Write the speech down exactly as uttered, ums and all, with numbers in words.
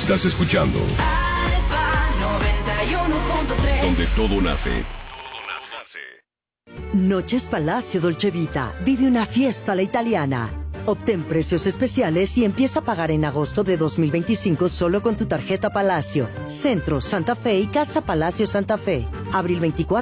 Estás escuchando Alfa noventa y uno punto tres. donde todo nace. Noches Palacio Dolce Vita. Vive una fiesta a la italiana. Obtén precios especiales y empieza a pagar en agosto de dos mil veinticinco solo con tu tarjeta Palacio. Centro, Santa Fe y Casa Palacio Santa Fe. Abril veinticuatro.